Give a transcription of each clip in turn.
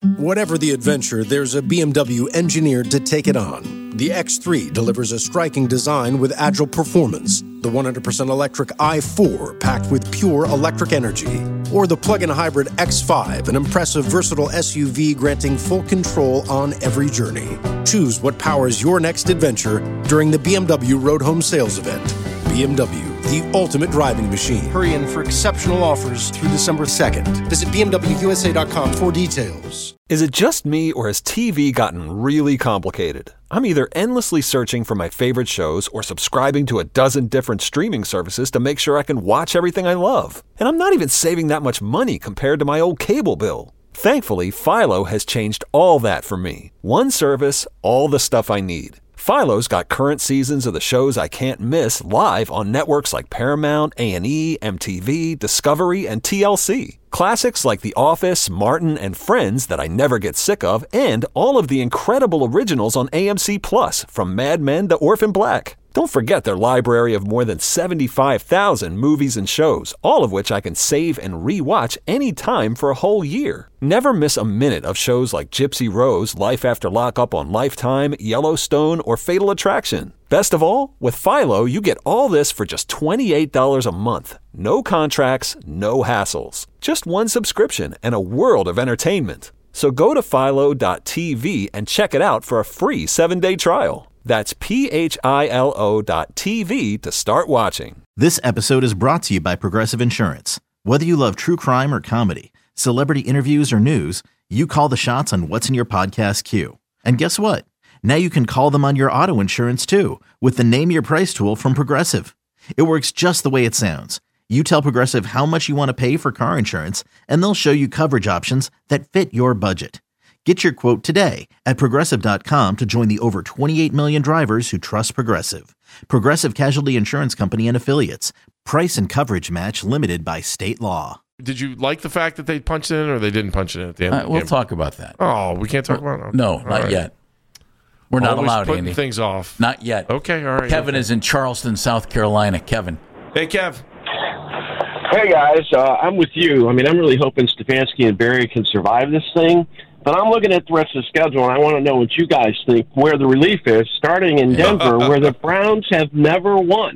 Whatever the adventure, there's a BMW engineered to take it on. The X3 delivers a striking design with agile performance. The 100% electric i4 packed with pure electric energy. Or the plug-in hybrid X5, an impressive versatile SUV granting full control on every journey. Choose what powers your next adventure during the BMW Road Home Sales Event. BMW, the ultimate driving machine. Hurry in for exceptional offers through December 2nd. Visit BMWUSA.com for details. Is it just me, or has TV gotten really complicated? I'm either endlessly searching for my favorite shows or subscribing to a dozen different streaming services to make sure I can watch everything I love. And I'm not even saving that much money compared to my old cable bill. Thankfully, Philo has changed all that for me. One service, all the stuff I need. Philo's got current seasons of the shows I can't miss live on networks like Paramount, A&E, MTV, Discovery, and TLC. Classics like The Office, Martin, and Friends that I never get sick of, and all of the incredible originals on AMC+, from Mad Men to Orphan Black. Don't forget their library of more than 75,000 movies and shows, all of which I can save and re-watch anytime for a whole year. Never miss a minute of shows like Gypsy Rose, Life After Lockup on Lifetime, Yellowstone, or Fatal Attraction. Best of all, with Philo, you get all this for just $28 a month. No contracts, no hassles. Just one subscription and a world of entertainment. So go to philo.tv and check it out for a free 7-day trial. That's philo.tv to start watching. This episode is brought to you by Progressive Insurance. Whether you love true crime or comedy, celebrity interviews or news, you call the shots on what's in your podcast queue. And guess what? Now you can call them on your auto insurance too with the Name Your Price tool from Progressive. It works just the way it sounds. You tell Progressive how much you want to pay for car insurance, and they'll show you coverage options that fit your budget. Get your quote today at Progressive.com to join the over 28 million drivers who trust Progressive. Progressive Casualty Insurance Company and Affiliates. Price and coverage match limited by state law. Did you like the fact that they punched it in, or they didn't punch it in at the end of the game? We'll talk about that. Oh, we can't talk about it? No, not yet. We're not allowed, putting Andy. Things off. Not yet. Okay, all right. Kevin is in Charleston, South Carolina. Kevin. Hey, Kev. Hey, guys. I'm with you. I mean, I'm really hoping Stefanski and Barry can survive this thing. But I'm looking at the rest of the schedule, and I want to know what you guys think, where the relief is, starting in Denver, where the Browns have never won.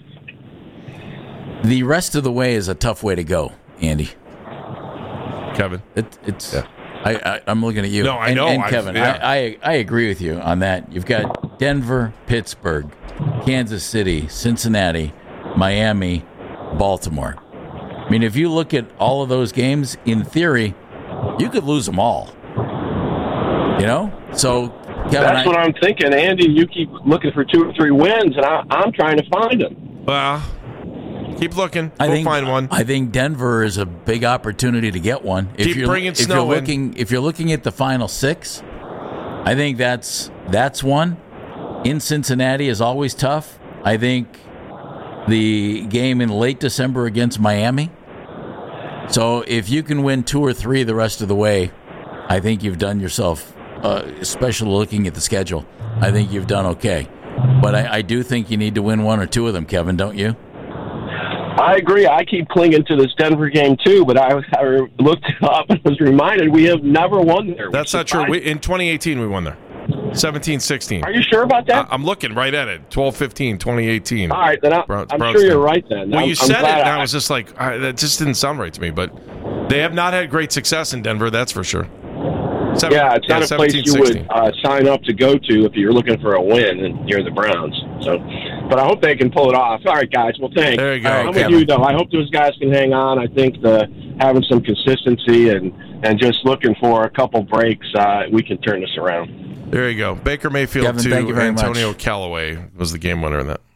The rest of the way is a tough way to go, Andy. Kevin. I'm looking at you. No, I know. And Kevin, I agree with you on that. You've got Denver, Pittsburgh, Kansas City, Cincinnati, Miami, Baltimore. I mean, if you look at all of those games, in theory, you could lose them all. You know? So, Kevin, that's what I'm thinking. Andy, you keep looking for 2 or 3 wins, and I'm trying to find them. Well, keep looking. We'll find one. I think Denver is a big opportunity to get one. Keep bringing snow in. If you're looking at the final 6, I think that's one. In Cincinnati is always tough. I think the game in late December against Miami. So if you can win 2 or 3 the rest of the way, I think you've done yourself, especially looking at the schedule, I think you've done okay. But I do think you need to win 1 or 2 of them, Kevin, don't you? I agree. I keep clinging to this Denver game, too, but I looked it up and was reminded we have never won there. That's not true. In 2018, we won there. 17-16. Are you sure about that? I'm looking right at it. 12-15, 2018. All right, then I'm sure you're right then. Well, you said it, and I was just like, that just didn't sound right to me. But they have not had great success in Denver, that's for sure. It's not a place you would sign up to go to if you're looking for a win and you're the Browns. So, but I hope they can pull it off. All right, guys. Well, thanks. There you go. I'm with you, though. I hope those guys can hang on. I think having some consistency and just looking for a couple breaks, we can turn this around. There you go. Baker Mayfield Kevin, to thank you very Antonio much. Callaway was the game winner in that.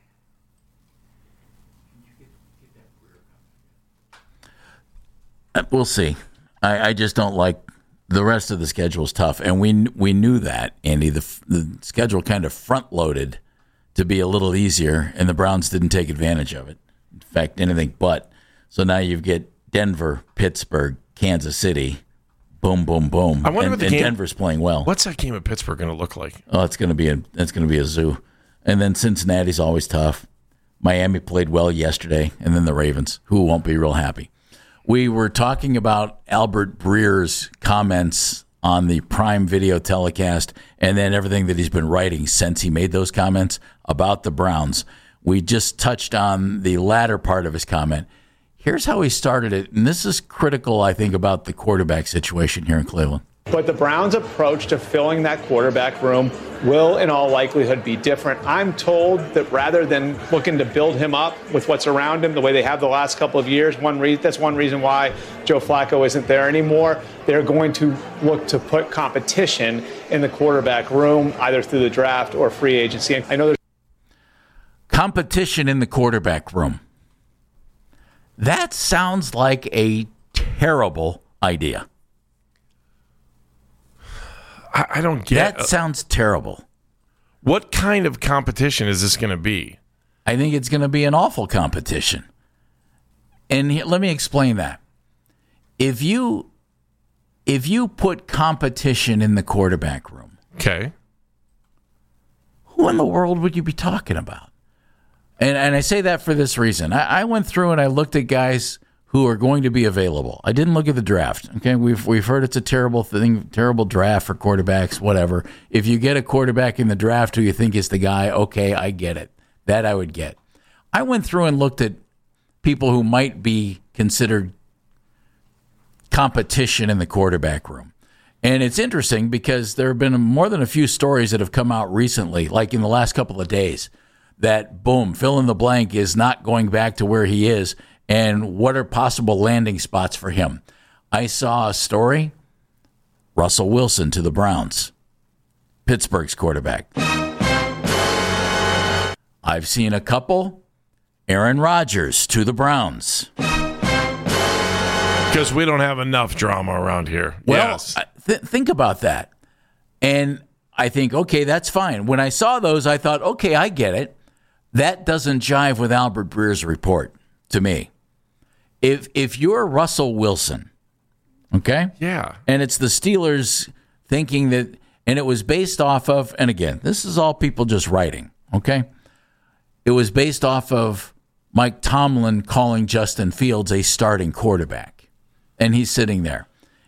We'll see. I just don't like the rest of the schedule is tough, and we knew that, Andy. The schedule kind of front loaded to be a little easier, and the Browns didn't take advantage of it. In fact, anything but. So now you get Denver, Pittsburgh, Kansas City. Boom, boom, boom. I wonder what the game, Denver's playing well. What's that game at Pittsburgh going to look like? Oh, it's going to be a zoo. And then Cincinnati's always tough. Miami played well yesterday, and then the Ravens, who won't be real happy. We were talking about Albert Breer's comments on the Prime Video telecast, and then everything that he's been writing since he made those comments about the Browns. We just touched on the latter part of his comment. Here's how he started it, and this is critical, I think, about the quarterback situation here in Cleveland. But the Browns' approach to filling that quarterback room will, in all likelihood, be different. I'm told that rather than looking to build him up with what's around him the way they have the last couple of years, that's one reason why Joe Flacco isn't there anymore. They're going to look to put competition in the quarterback room, either through the draft or free agency. I know there's competition in the quarterback room. That sounds like a terrible idea. I don't get that. Sounds terrible. What kind of competition is this going to be? I think it's going to be an awful competition. And let me explain that. If you put competition in the quarterback room, okay, who in the world would you be talking about? And I say that for this reason. I went through and I looked at guys who are going to be available. I didn't look at the draft. Okay, we've heard it's a terrible thing, terrible draft for quarterbacks, whatever. If you get a quarterback in the draft who you think is the guy, okay, I get it. That I would get. I went through and looked at people who might be considered competition in the quarterback room. And it's interesting because there have been more than a few stories that have come out recently, like in the last couple of days, that, boom, fill in the blank is not going back to where he is. And what are possible landing spots for him? I saw a story, Russell Wilson to the Browns, Pittsburgh's quarterback. I've seen a couple, Aaron Rodgers to the Browns. Because we don't have enough drama around here. Well, yes. Think about that. And I think, okay, that's fine. When I saw those, I thought, okay, I get it. That doesn't jive with Albert Breer's report to me. If you're Russell Wilson, okay? Yeah. And it's the Steelers thinking that, and it was based off of, and again, this is all people just writing, okay? It was based off of Mike Tomlin calling Justin Fields a starting quarterback. And he's sitting there.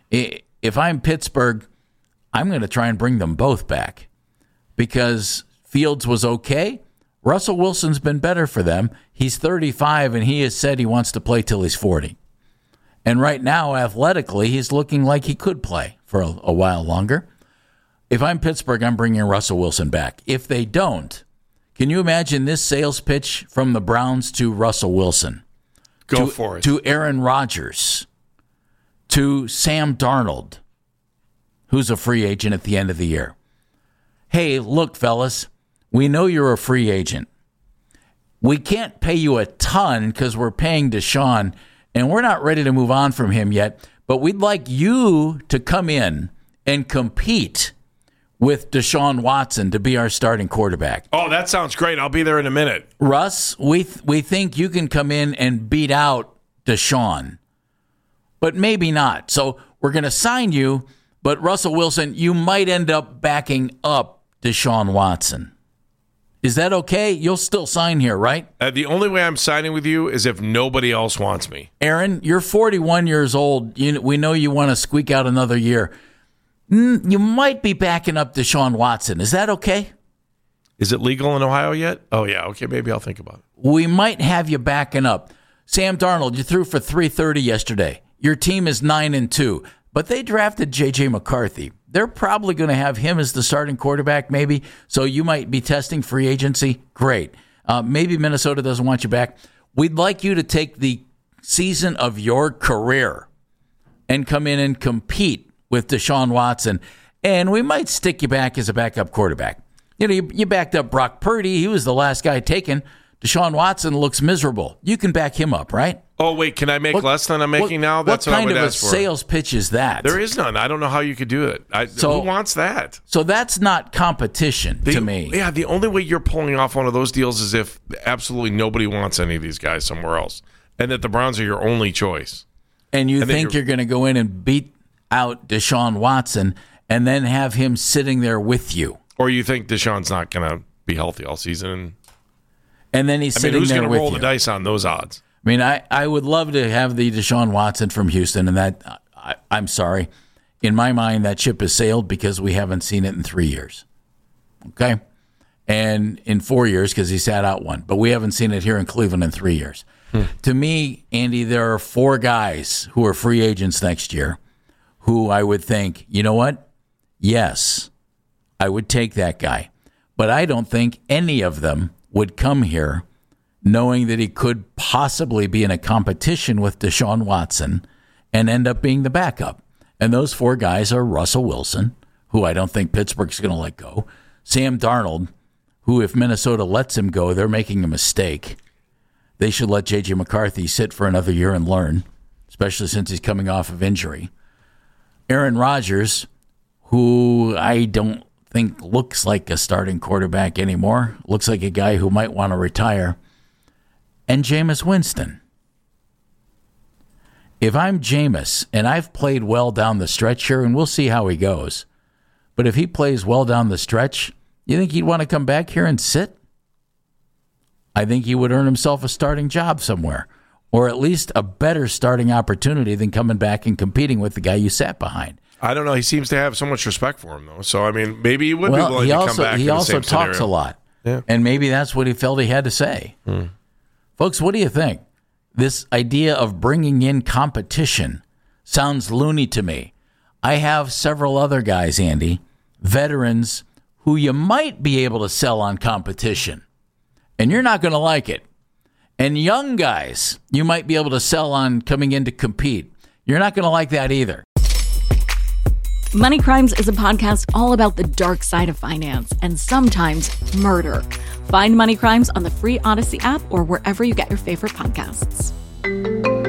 If I'm Pittsburgh, I'm going to try and bring them both back because Fields was okay. Russell Wilson's been better for them. He's 35, and he has said he wants to play till he's 40. And right now, athletically, he's looking like he could play for a while longer. If I'm Pittsburgh, I'm bringing Russell Wilson back. If they don't, can you imagine this sales pitch from the Browns to Russell Wilson? Go for it. To Aaron Rodgers, to Sam Darnold, who's a free agent at the end of the year. Hey, look, fellas. We know you're a free agent. We can't pay you a ton because we're paying Deshaun, and we're not ready to move on from him yet, but we'd like you to come in and compete with Deshaun Watson to be our starting quarterback. Oh, that sounds great. I'll be there in a minute. Russ, we think you can come in and beat out Deshaun, but maybe not. So we're going to sign you, but Russell Wilson, you might end up backing up Deshaun Watson. Is that okay? You'll still sign here, right? The only way I'm signing with you is if nobody else wants me. Aaron, you're 41 years old. We know you want to squeak out another year. You might be backing up Deshaun Watson. Is that okay? Is it legal in Ohio yet? Oh, yeah. Okay, maybe I'll think about it. We might have you backing up. Sam Darnold, you threw for 330 yesterday. Your team is 9-2, but they drafted J.J. McCarthy. They're probably going to have him as the starting quarterback, maybe. So you might be testing free agency. Great. Maybe Minnesota doesn't want you back. We'd like you to take the season of your career and come in and compete with Deshaun Watson. And we might stick you back as a backup quarterback. You backed up Brock Purdy. He was the last guy taken. Deshaun Watson looks miserable. You can back him up, right? Oh, wait, can I make less than I'm making now? That's what I would ask for. What kind of a sales pitch is that? There is none. I don't know how you could do it. Who wants that? So that's not competition to me. Yeah, the only way you're pulling off one of those deals is if absolutely nobody wants any of these guys somewhere else, and that the Browns are your only choice. And you think you're going to go in and beat out Deshaun Watson and then have him sitting there with you. Or you think Deshaun's not going to be healthy all season. And then he's sitting there with you. Who's going to roll the dice on those odds? I would love to have the Deshaun Watson from Houston, and that I'm sorry. in my mind, that ship has sailed because we haven't seen it in 3 years. Okay? And in 4 years because he sat out one. But we haven't seen it here in Cleveland in 3 years. To me, Andy, there are 4 guys who are free agents next year who I would think, you know what? Yes, I would take that guy. But I don't think any of them would come here knowing that he could possibly be in a competition with Deshaun Watson and end up being the backup. And those 4 guys are Russell Wilson, who I don't think Pittsburgh's going to let go, Sam Darnold, who if Minnesota lets him go, they're making a mistake. They should let J.J. McCarthy sit for another year and learn, especially since he's coming off of injury. Aaron Rodgers, who I don't think looks like a starting quarterback anymore, looks like a guy who might want to retire, and Jameis Winston. If I'm Jameis, and I've played well down the stretch here, and we'll see how he goes, but if he plays well down the stretch, you think he'd want to come back here and sit? I think he would earn himself a starting job somewhere, or at least a better starting opportunity than coming back and competing with the guy you sat behind. I don't know. He seems to have so much respect for him, though. So, I mean, maybe he would be willing to come back. He also talks a lot, and maybe that's what he felt he had to say. Folks, what do you think? This idea of bringing in competition sounds loony to me. I have several other guys, Andy, veterans, who you might be able to sell on competition. And you're not going to like it. And young guys, you might be able to sell on coming in to compete. You're not going to like that either. Money Crimes is a podcast all about the dark side of finance and sometimes murder. Find Money Crimes on the free Odyssey app or wherever you get your favorite podcasts.